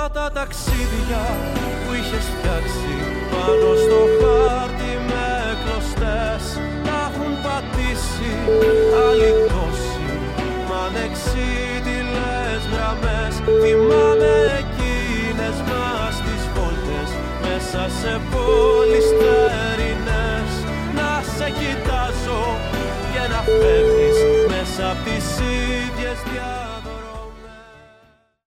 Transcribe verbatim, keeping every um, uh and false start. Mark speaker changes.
Speaker 1: τα ταξίδια που είχες φτιάξει πάνω στο χάρτη με κλωστές, τα έχουν πατήσει άλλοι τόσοι μ' ανεξίτηλες γραμμές. Θυμάμαι εκείνες μας τις βόλτες μέσα σε πόλεις θερινές, να σε κοιτάζω και να φεύγεις μέσα απ' τις ίδιες διάρκειες.